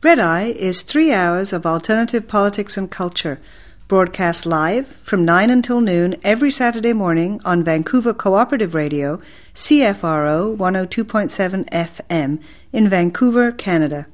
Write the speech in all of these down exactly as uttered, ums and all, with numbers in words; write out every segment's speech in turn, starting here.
Red Eye is three hours of alternative politics and culture, broadcast live from nine until noon every Saturday morning on Vancouver Cooperative Radio, C F R O one oh two point seven F M in Vancouver, Canada.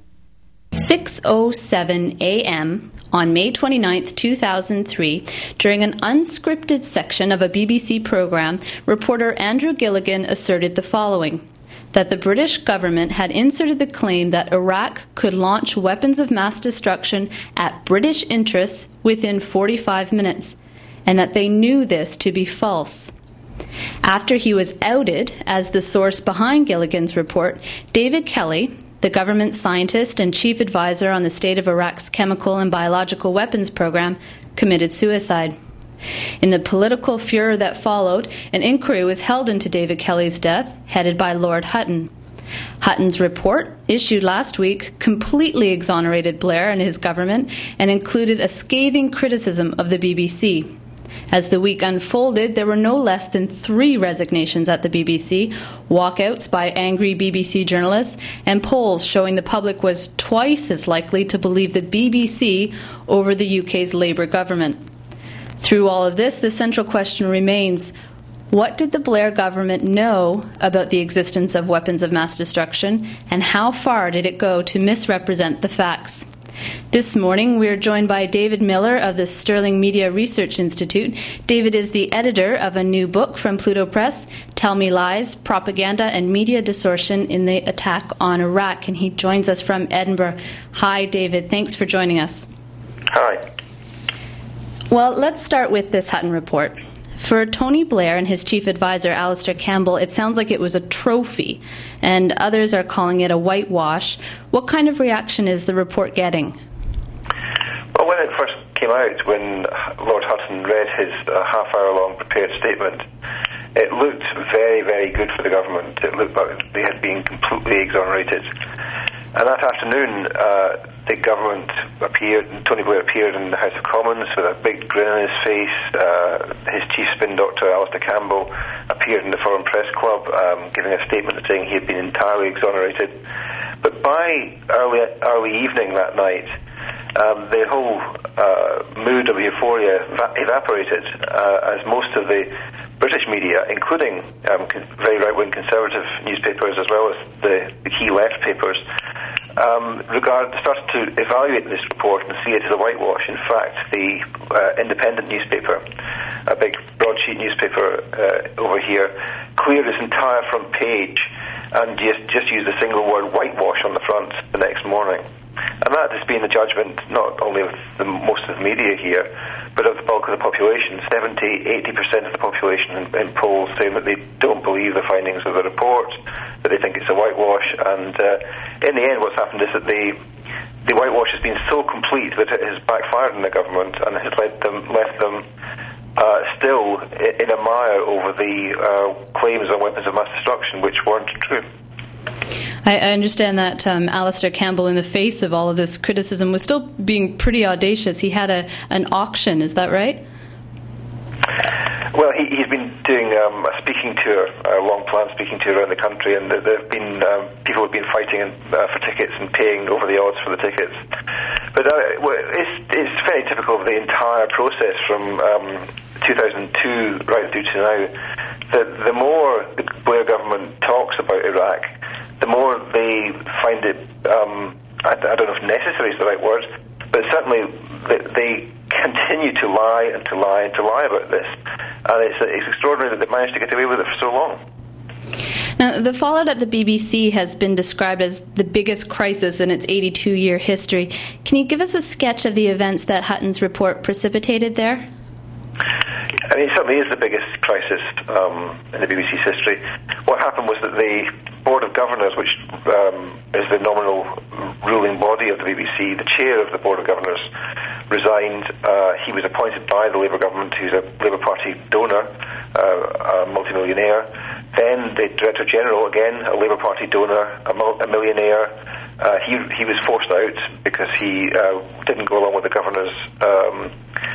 six oh seven a.m. on May twenty-ninth, two thousand three, during an unscripted section of a B B C program, reporter Andrew Gilligan asserted the following: that the British government had inserted the claim that Iraq could launch weapons of mass destruction at British interests within forty-five minutes, and that they knew this to be false. After he was outed as the source behind Gilligan's report, David Kelly, the government scientist and chief advisor on the state of Iraq's chemical and biological weapons program, committed suicide. In the political furor that followed, an inquiry was held into David Kelly's death, headed by Lord Hutton. Hutton's report, issued last week, completely exonerated Blair and his government and included a scathing criticism of the B B C. As the week unfolded, there were no less than three resignations at the B B C, walkouts by angry B B C journalists, and polls showing the public was twice as likely to believe the B B C over the U K's Labour government. Through all of this, the central question remains: what did the Blair government know about the existence of weapons of mass destruction, and how far did it go to misrepresent the facts? This morning, we are joined by David Miller of the Sterling Media Research Institute. David is the editor of a new book from Pluto Press, Tell Me Lies, Propaganda and Media Distortion in the Attack on Iraq, and he joins us from Edinburgh. Hi, David. Thanks for joining us. Hi. Well, let's start with this Hutton report. For Tony Blair and his chief advisor, Alastair Campbell, it sounds like it was a trophy, and others are calling it a whitewash. What kind of reaction is the report getting? Well, when it first came out, when Lord Hutton read his uh, half-hour-long prepared statement, it looked very, very good for the government. It looked like they had been completely exonerated. And that afternoon, uh, the government appeared, Tony Blair appeared in the House of Commons with a big grin on his face. Uh, his chief spin doctor, Alastair Campbell, appeared in the Foreign Press Club, um, giving a statement saying he had been entirely exonerated. But by early, early evening that night, um, the whole uh, mood of euphoria va- evaporated, uh, as most of the British media, including um, con- very right-wing conservative newspapers as well as the, the key left papers, um, regard, started to evaluate this report and see it as a whitewash. In fact, the uh, Independent newspaper, a big broadsheet newspaper uh, over here, cleared its entire front page and just, just used a single word, whitewash, on the front the next morning. And that has been the judgment not only of the, most of the media here, but of the bulk of the population. seventy, eighty percent of the population in, in polls saying that they don't believe the findings of the report, that they think it's a whitewash. And uh, in the end, what's happened is that the the whitewash has been so complete that it has backfired on the government and has led them, left them uh, still in a mire over the uh, claims on weapons of mass destruction, which weren't true. I understand that um, Alastair Campbell, in the face of all of this criticism, was still being pretty audacious. He had a an auction, is that right? Well, he, he's been doing um, a speaking tour, a long-planned speaking tour around the country, and there have been um, people have been fighting uh, for tickets and paying over the odds for the tickets. But uh, well, it's, it's very typical of the entire process from um, two thousand two right through to now, that the more the Blair government talks about Iraq, the more they find it, um, I, I don't know if necessary is the right word, but certainly they, they continue to lie and to lie and to lie about this. And it's, it's extraordinary that they've managed to get away with it for so long. Now, the fallout at the B B C has been described as the biggest crisis in its eighty-two-year history. Can you give us a sketch of the events that Hutton's report precipitated there? I mean, it certainly is the biggest crisis um, in the B B C's history. What happened was that the Board of Governors, which um, is the nominal ruling body of the B B C, the chair of the Board of Governors, resigned. Uh, he was appointed by the Labour government, who's a Labour Party donor, uh, a multimillionaire. Then the Director General, again, a Labour Party donor, a, mul- a millionaire. Uh, he he was forced out because he uh, didn't go along with the governor's um,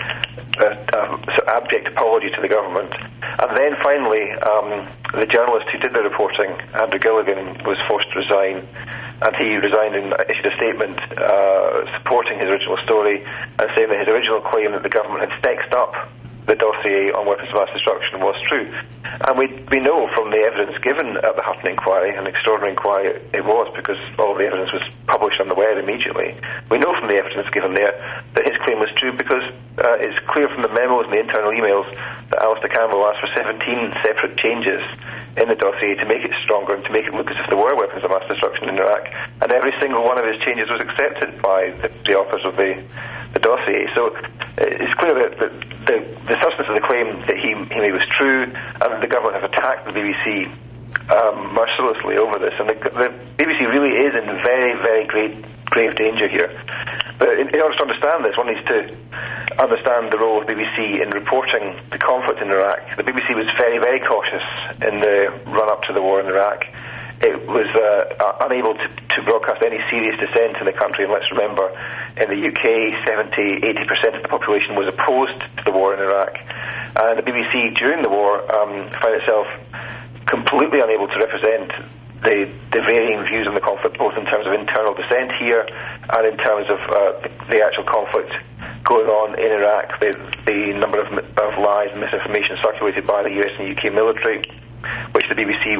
uh, uh, abject apology to the government. And then finally, um, the journalist who did the reporting, Andrew Gilligan, was forced to resign, and he resigned and issued a statement uh, supporting his original story and saying that his original claim that the government had sexed up the dossier on weapons of mass destruction was true. And we we know from the evidence given at the Hutton inquiry, an extraordinary inquiry it was because all the evidence was published on the web immediately, we know from the evidence given there that his claim was true because uh, it's clear from the memos and the internal emails that Alistair Campbell asked for seventeen separate changes in the dossier to make it stronger and to make it look as if there were weapons of mass destruction in Iraq, and every single one of his changes was accepted by the, the authors of the, the dossier. So it's clear that the, the, the substance of the claim that he, he made was true, and the government have attacked the B B C um, mercilessly over this, and the, the B B C really is in very, very great, grave danger here. But in, in order to understand this, one needs to understand the role of the B B C in reporting the conflict in Iraq. The B B C was very, very cautious in the run-up to the war in Iraq. It was uh, unable to, to broadcast any serious dissent in the country, and let's remember, in the U K, seventy, eighty percent of the population was opposed to the war in Iraq. And the B B C, during the war, um, found itself completely unable to represent the, the varying views on the conflict, both in terms of internal dissent here and in terms of uh, the, the actual conflict going on in Iraq, the, the number of, of lies and misinformation circulated by the U S and U K military, which the B B C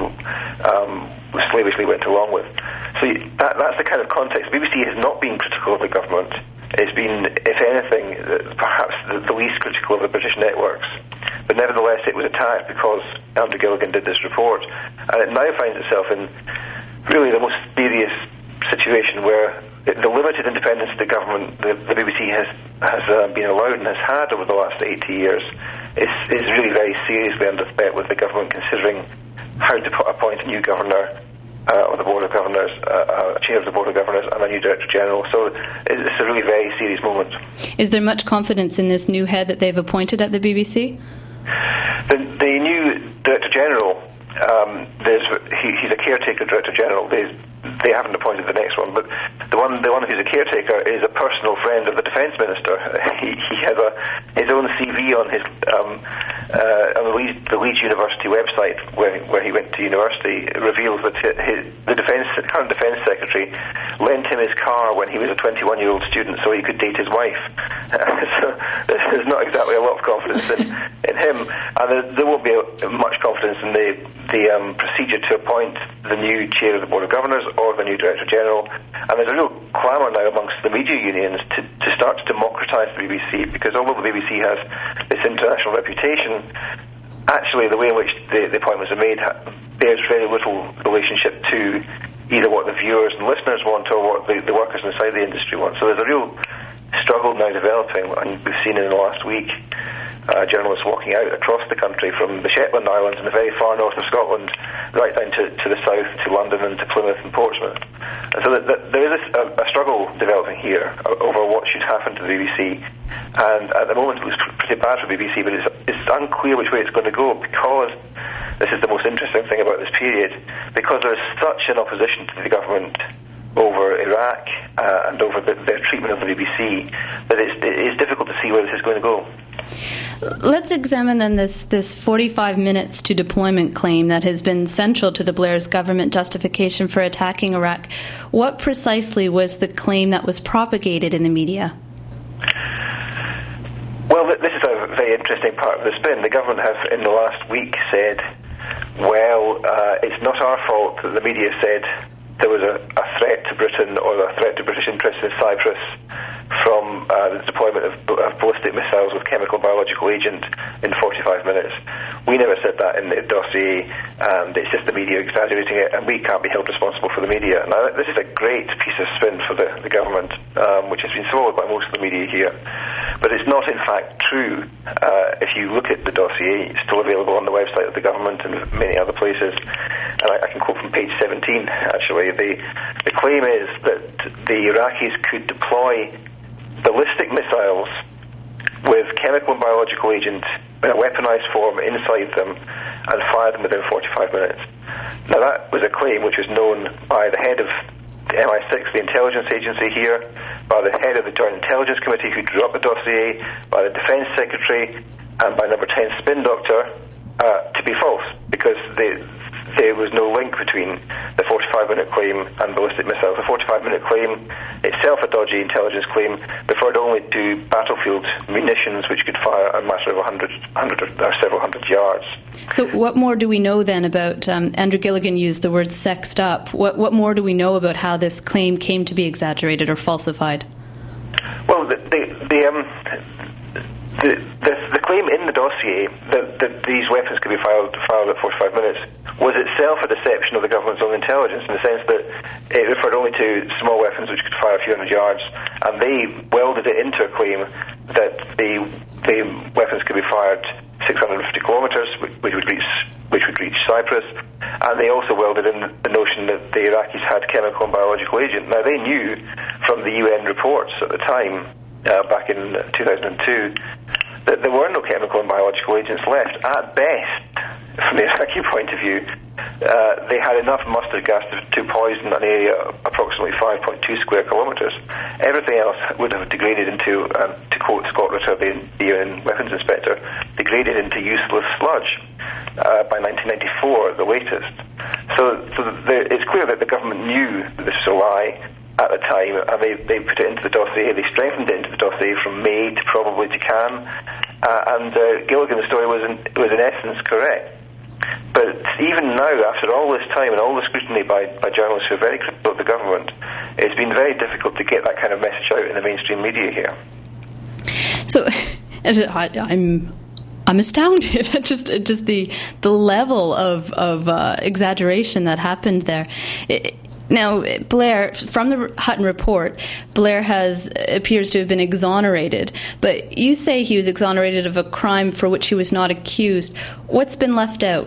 um, slavishly went along with. So that, that's the kind of context. The B B C has not been critical of the government. It's been, if anything, perhaps the, the least critical of the British networks. But nevertheless, it was attacked because Andrew Gilligan did this report. And it now finds itself in really the most serious situation where the limited independence the government, the, the B B C has, has uh, been allowed and has had over the last eighty years is, is really very seriously under threat, with the government considering how to put, appoint a new governor uh, on the Board of Governors, uh, a chair of the Board of Governors, and a new Director General. So it's a really very serious moment. Is there much confidence in this new head that they've appointed at the B B C? The, the new Director General, um, there's, he, he's a caretaker Director General. There's, they haven't appointed the next one, but the one the one who's a caretaker is a personal friend of the Defence Minister. He, he has a his own C V on his um, uh, on the Leeds, the Leeds University website, where where he went to university. It reveals that his, the defence current Defence Secretary lent him his car when he was a twenty-one-year-old student, so he could date his wife. So there's not exactly a lot of confidence in, in him, and there, there won't be a, much confidence in the the um, procedure to appoint the new chair of the Board of Governors or the new Director General. And there's a real clamour now amongst the media unions to, to start to democratise the B B C, because although the B B C has this international reputation, actually the way in which the, the appointments are made bears very little relationship to either what the viewers and listeners want or what the, the workers inside the industry want. So there's a real struggle now developing, and we've seen in the last week Uh, journalists walking out across the country from the Shetland Islands and the very far north of Scotland right down to, to the south, to London and to Plymouth and Portsmouth. And so that, that there is a, a struggle developing here over what should happen to the B B C. And at the moment it looks pretty bad for the B B C, but it's, it's unclear which way it's going to go, because this is the most interesting thing about this period, because there is such an opposition to the government over Iraq uh, and over the, their treatment of the B B C, that it's, it's difficult to see where this is going to go. Let's examine then this, this forty-five minutes to deployment claim that has been central to the Blair's government justification for attacking Iraq. What precisely was the claim that was propagated in the media? Well, this is a very interesting part of the spin. The government have, in the last week, said, well, uh, it's not our fault that the media said there was a, a threat to Britain or a threat to British interests in Cyprus from uh, the deployment of, of ballistic missiles with chemical biological agent in forty-five minutes. We never said that in the dossier, and it's just the media exaggerating it, and we can't be held responsible for the media. Now, this is a great piece of spin for the, the government, um, which has been swallowed by most of the media here. But it's not, in fact, true. Uh, if you look at the dossier, it's still available on the website of the government and many other places. And I, I can quote from page seventeen, actually. The, the claim is that the Iraqis could deploy ballistic missiles with chemical and biological agent in a weaponized form inside them and fire them within forty-five minutes. Now, that was a claim which was known by the head of M I six, the intelligence agency here, by the head of the Joint Intelligence Committee who drew up the dossier, by the Defence Secretary, and by Number ten Spin Doctor, uh, to be false, because they, there was no link between the forty-five minute claim and ballistic missiles. The forty-five minute claim, itself a dodgy intelligence claim, referred only to battlefield munitions which could fire a matter of one hundred, one hundred or several hundred yards. So what more do we know then about, um, Andrew Gilligan used the word sexed up, what, what more do we know about how this claim came to be exaggerated or falsified? Well, the, the, the um... The, the, the claim in the dossier that, that these weapons could be filed, filed at forty-five minutes was itself a deception of the government's own intelligence, in the sense that it referred only to small weapons which could fire a few hundred yards, and they welded it into a claim that the, the weapons could be fired six hundred fifty kilometres, which would reach which would reach Cyprus, and they also welded in the notion that the Iraqis had chemical and biological agent. Now, they knew from the U N reports at the time, Uh, back in two thousand two, that there were no chemical and biological agents left. At best, from the Iraqi point of view, uh, they had enough mustard gas to, to poison an area approximately five point two square kilometres. Everything else would have degraded into, um, to quote Scott Ritter, the U N weapons inspector, degraded into useless sludge uh, by nineteen ninety-four, the latest. So, so the, it's clear that the government knew that this was a lie at the time, and they, they put it into the dossier. They strengthened it into the dossier from May to probably to Cannes, uh, and uh, Gilligan's story was in, was in essence correct. But even now, after all this time and all the scrutiny by, by journalists who are very critical of the government, it's been very difficult to get that kind of message out in the mainstream media here. So, I, I'm I'm astounded at just just the the level of of uh, exaggeration that happened there. It, Now, Blair, from the Hutton report, Blair has appears to have been exonerated, but you say he was exonerated of a crime for which he was not accused. What's been left out?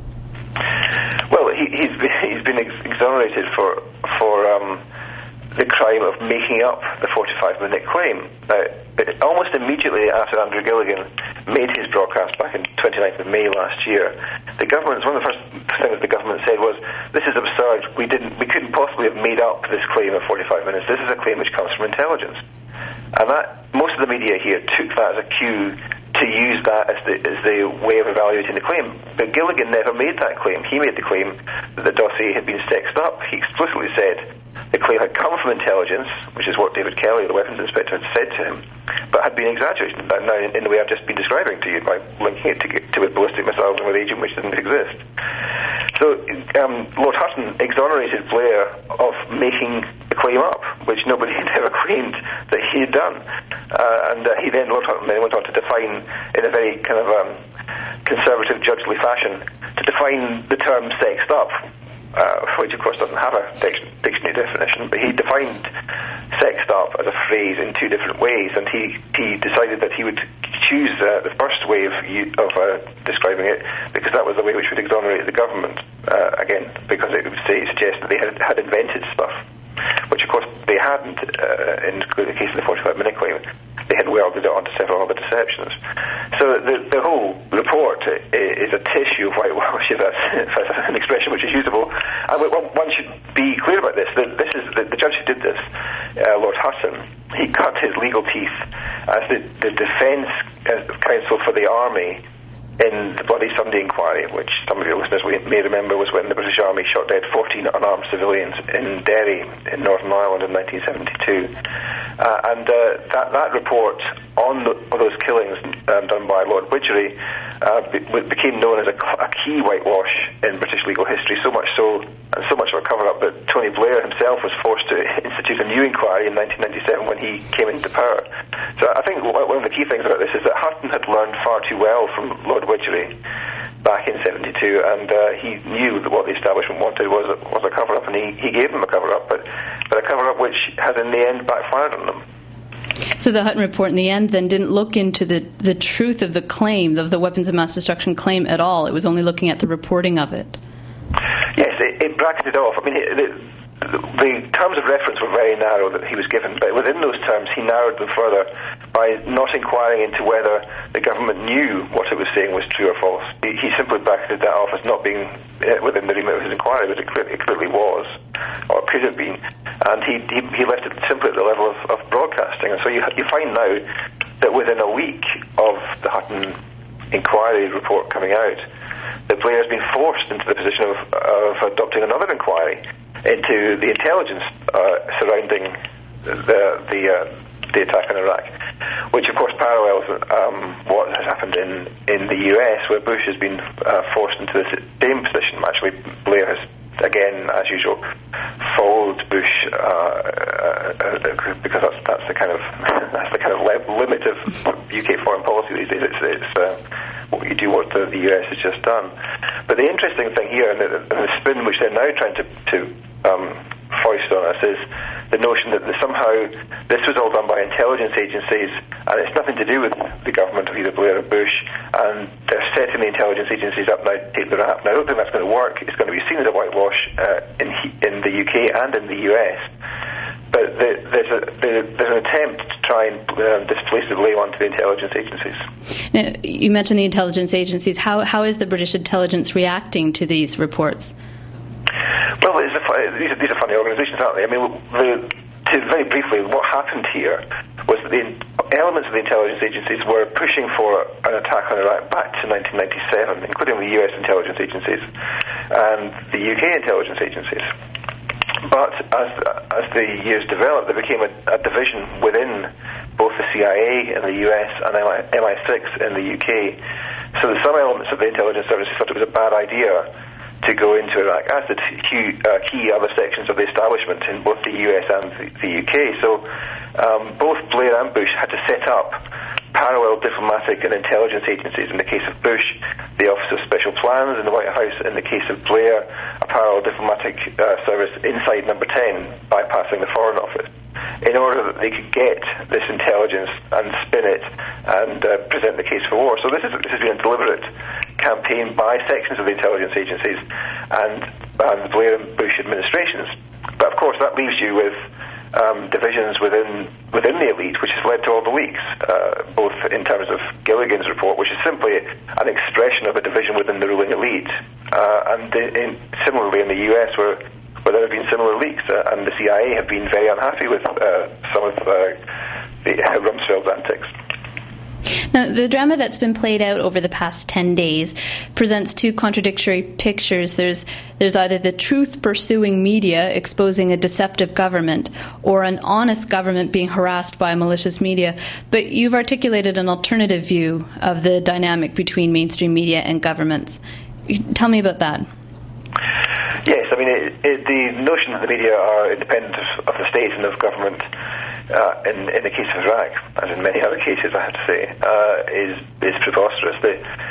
Well, he, he's been, he's been ex- exonerated for for um, the crime of making up the forty-five minute claim. Now, almost immediately after Andrew Gilligan made his broadcast back on twenty-ninth of May last year, the government, one of the first things the government said was, "This is absurd. We didn't, we couldn't possibly have made up this claim of forty-five minutes. This is a claim which comes from intelligence." And that, most of the media here took that as a cue to use that as the, as the way of evaluating the claim. But Gilligan never made that claim. He made the claim that the dossier had been sexed up. He explicitly said the claim had come from intelligence, which is what David Kelly, the weapons inspector, had said to him, but had been exaggerated now in, in the way I've just been describing to you, by linking it to, to with ballistic missiles and with agent which didn't exist. So um, Lord Hutton exonerated Blair of making the claim up, which nobody had ever claimed that he had done. Uh, and uh, he then, Lord Hutton then went on to define, in a very kind of um, conservative, judgely fashion, to define the term sexed up, uh, which of course doesn't have a dictionary definition, but he defined sexed up as a phrase in two different ways, and he, he decided that he would choose uh, the first way of, of uh, describing it, because that was the way which would exonerate the government, uh, again, because it would say, suggest that they had, had invented stuff, which of course they hadn't uh, in the case of the forty-five minute claim. They had welded it onto several other deceptions. So the, the whole report is a tissue of whitewash, if that's, if that's an expression which is usable. And one should be clear about this. This is the, the judge who did this, uh, Lord Hutton. He cut his legal teeth as the, the defence counsel for the army in the Bloody Sunday inquiry, which some of your listeners may remember was when the British Army shot dead fourteen unarmed civilians in Derry in Northern Ireland in nineteen seventy-two. Uh, and uh, that, that report on, the, on those killings um, done by Lord Widgery uh, be, became known as a, a key whitewash in British legal history, so much so, and so much of a cover-up that Tony Blair himself was forced to institute a new inquiry in nineteen ninety-seven when he came into power. So I think one of the key things about this is that Hutton had learned far too well from Lord Widgery back in seventy-two, and uh, he knew that what the establishment wanted was a, was a cover-up, and he, he gave them a cover-up, but, but a cover-up which has in the end backfired on them. So the Hutton report in the end then didn't look into the, the truth of the claim, of the weapons of mass destruction claim at all. It was only looking at the reporting of it. Yes, it, it bracketed off. I mean, it, it, the terms of reference were very narrow that he was given, but within those terms he narrowed them further by not inquiring into whether the government knew what it was saying was true or false. He, he simply bracketed that off as not being uh, within the remit of his inquiry, but it clearly, it clearly was, or could have been, and he, he, he left it simply at the level of, of broadcasting. And so you, you find now that within a week of the Hutton inquiry report coming out, the Blair has been forced into the position of, of adopting another inquiry into the intelligence uh, surrounding the the, uh, the attack in Iraq, which of course parallels um, what has happened in, in the U S, where Bush has been uh, forced into the same position. Actually, Blair has, again, as usual, followed Bush uh, uh, because that's that's the kind of that's the kind of limit of U K foreign policy these days. It's, it's uh, what you do, what the, the U S has just done. But the interesting thing here, and the, and the spin which they're now trying to, to um, foist on us, is the notion that somehow this was all done by intelligence agencies, and it's nothing to do with the government of either Blair or Bush, and they're setting the intelligence agencies up now to take the rap. Now, I don't think that's going to work. It's going to be seen as a whitewash uh, in in the U K and in the U S. But the, there's, a, the, there's an attempt to try and uh, displace the blame onto the intelligence agencies. Now, you mentioned the intelligence agencies. How how is the British intelligence reacting to these reports? Well, it's a, these, are, these are funny organisations, aren't they? I mean, the, to, very briefly, what happened here was that the elements of the intelligence agencies were pushing for an attack on Iraq back to nineteen ninety-seven, including the U S intelligence agencies and the U K intelligence agencies. But as as the years developed, there became a, a division within both the C I A in the U S and M I six in the U K. So some elements of the intelligence services thought it was a bad idea to go into Iraq, as did key, uh, key other sections of the establishment in both the U S and the, the U K. So um, both Blair and Bush had to set up parallel diplomatic and intelligence agencies. In the case of Bush, the Office of Special Plans in the White House. In the case of Blair, a parallel diplomatic uh, service inside Number ten, bypassing the Foreign Office, in order that they could get this intelligence and spin it and uh, present the case for war. So this, is, this has been a deliberate campaign by sections of the intelligence agencies and, and the Blair and Bush administrations. But of course that leaves you with um, divisions within within the elite, which has led to all the leaks, uh, both in terms of Gilligan's report, which is simply an expression of a division within the ruling elite, uh, and in, in, similarly in the U S, where where there have been similar leaks, uh, and the C I A have been very unhappy with uh, some of uh, the uh, Rumsfeld's antics. Now, the drama that's been played out over the past ten days presents two contradictory pictures. There's there's either the truth-pursuing media exposing a deceptive government or an honest government being harassed by malicious media. But you've articulated an alternative view of the dynamic between mainstream media and governments. Tell me about that. Yes, I mean, it, it, the notion that the media are independent of, of the state and of government, uh, in, in the case of Iraq, as in many other cases, I have to say, uh, is is preposterous. The,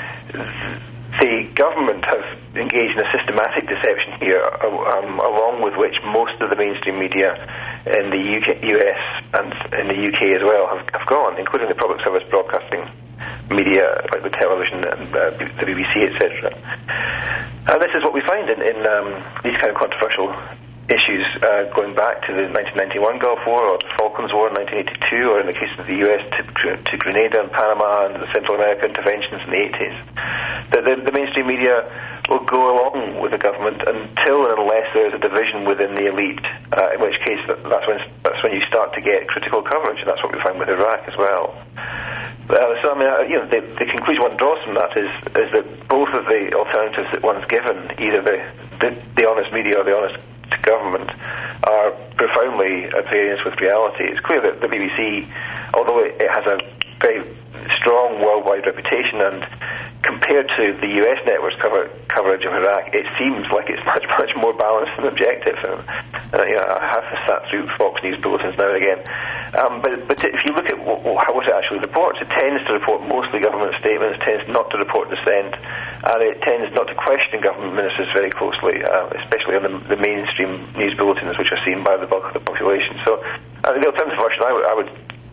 the government have engaged in a systematic deception here, um, along with which most of the mainstream media in the U K, U S and in the U K as well have, have gone, including the public service broadcasting media like the television and uh, the B B C, et cetera. And this is what we find in, in um, these kind of controversial issues uh, going back to the nineteen ninety-one Gulf War or the Falklands War in nineteen eighty-two, or in the case of the U S to, to Grenada and Panama and the Central America interventions in the eighties. That the, the mainstream media will go along with the government until and unless there is a division within the elite, uh, in which case that, that's when that's when you start to get critical coverage, and that's what we find with Iraq as well. Uh, so I mean, uh, you know, the, the conclusion one draws from that is is that both of the alternatives that one's given, either the the, the honest media or the honest government, are profoundly at variance with reality. It's clear that the B B C, although it, it has a very strong worldwide reputation, and compared to the U S network's cover, coverage of Iraq, it seems like it's much, much more balanced and objective. And, uh, you know, I have sat through Fox News bulletins now and again. Um, but, but if you look at what, what it actually reports, it tends to report mostly government statements, tends not to report dissent, and it tends not to question government ministers very closely, uh, especially on the, the mainstream news bulletins, which are seen by the bulk of the population. So uh, the alternative version I would, I would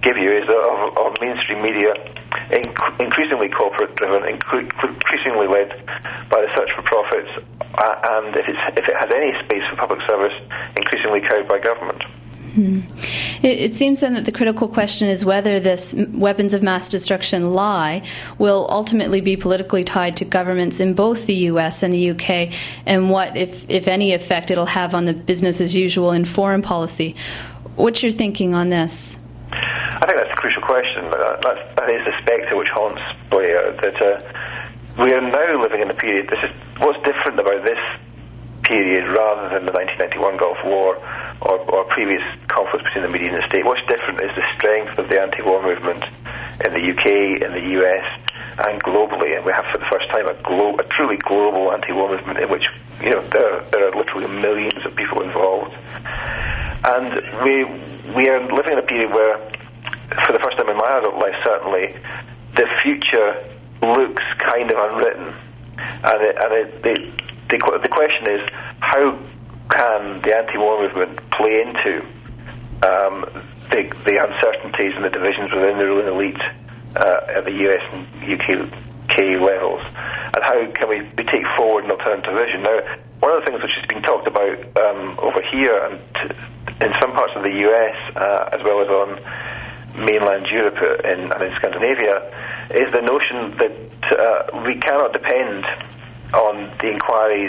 give you is of, of mainstream media, inc- increasingly corporate-driven, inc- increasingly led by the search for profits, uh, and if, it's, if it has any space for public service, increasingly cowed by government. Hmm. It, it seems then that the critical question is whether this weapons of mass destruction lie will ultimately be politically tied to governments in both the U S and the U K, and what, if, if any, effect it'll have on the business as usual in foreign policy. What's your thinking on this? I think that's a crucial question. That, that's, that is the spectre which haunts Blair, that uh, we are now living in a period, this is what's different about this period rather than the nineteen ninety-one Gulf War or, or previous conflicts between the media and the state. What's different is the strength of the anti-war movement in the U K, in the U S, and globally. And we have for the first time a, glo- a truly global anti-war movement in which, you know, there are, there are literally millions of people involved. And we we are living in a period where, for the first time in my adult life, certainly, the future looks kind of unwritten. And it, and it, the, the the question is, how can the anti-war movement play into um, the, the uncertainties and the divisions within the ruling elite uh, at the U S and U K levels, and how can we, we take forward an alternative vision? Now, one of the things which has been talked about um, over here and t- in some parts of the U S uh, as well as on mainland Europe in, and in Scandinavia is the notion that uh, we cannot depend on the inquiries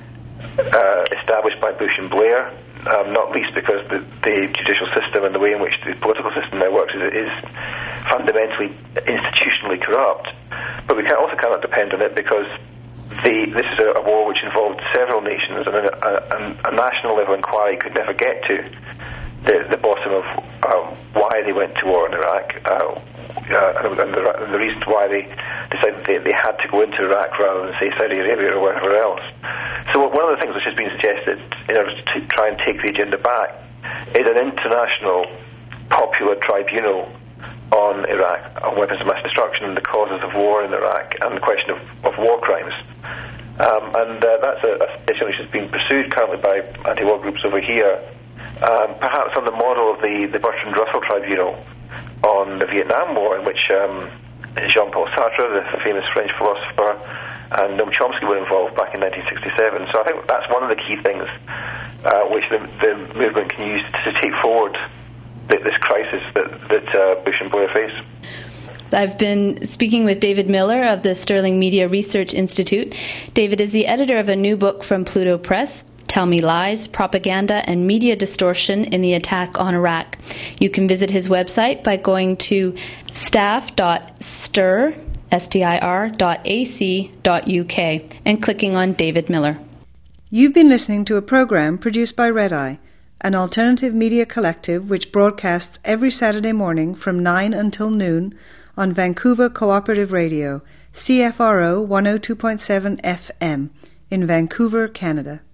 uh, established by Bush and Blair, um, not least because the, the judicial system and the way in which the political system now works is, is fundamentally institutionally corrupt. But we can also cannot depend on it because the, this is a, a war which involved several nations, and a, a, a national level inquiry could never get to the, the bottom of um, why they went to war in Iraq, uh, uh, and, the, and the reasons why they decided they, they had to go into Iraq rather than, say, Saudi Arabia or wherever else. So one of the things which has been suggested in order to try and take the agenda back is an international popular tribunal on Iraq, on weapons of mass destruction and the causes of war in Iraq, and the question of, of war crimes. Um, and uh, that's a, a issue which is being pursued currently by anti-war groups over here, um, perhaps on the model of the, the Bertrand Russell Tribunal on the Vietnam War, in which um, Jean-Paul Sartre, the famous French philosopher, and Noam Chomsky were involved back in nineteen sixty-seven. So I think that's one of the key things uh, which the, the movement can use to take forward the, this crisis that, that uh, Bush and Blair face. I've been speaking with David Miller of the Sterling Media Research Institute. David is the editor of a new book from Pluto Press, Tell Me Lies, Propaganda and Media Distortion in the Attack on Iraq. You can visit his website by going to staff dot stir, S T I R dot A C dot U K and clicking on David Miller. You've been listening to a program produced by Red Eye, an alternative media collective which broadcasts every Saturday morning from nine until noon on Vancouver Cooperative Radio, C F R O one oh two point seven F M in Vancouver, Canada.